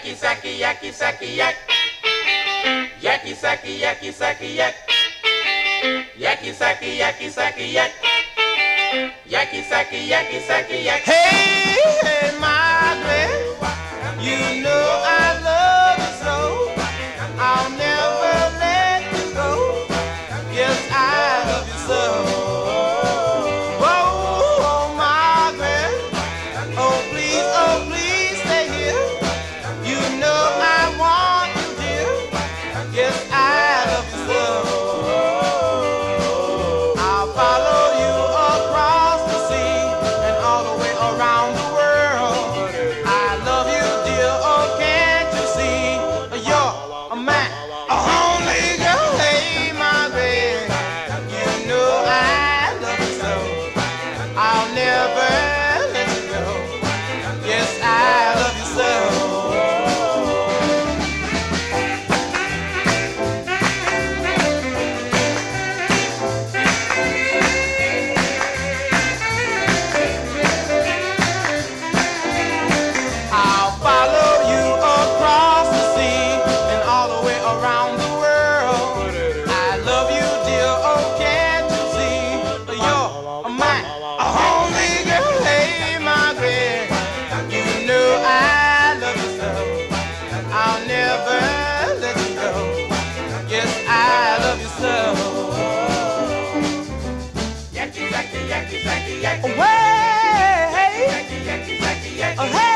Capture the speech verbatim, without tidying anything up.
Yaki saki, yaki saki, yak. Yaki saki, yaki saki, yak. Yaki saki, yaki saki, yak. Yaki saki, yaki saki, yak. Hey, hey, Margaret, you know I love you so. I'll never let you go. Yes, I love you so. Oh, Margaret, oh please, oh please stay here. You know I want you, dear. Yes, I love you so. I'll follow you across the sea and all the way around the world. I love you, dear. Oh, can't you see? You're a man, a only girl. Hey, Margaret, you know I love you so. I'll never let you go. Yes, I love you so. I'll follow you across the sea and all the way around the world. I love you, dear. Oh, can't you see? You're a man, a only girl. Hey, Margaret, you know I love you so. I'll never let you go. Yes, I love you so. Yaki saki, yaki saki, yak. Way, Yaki, yaki saki, yak. oh, hey.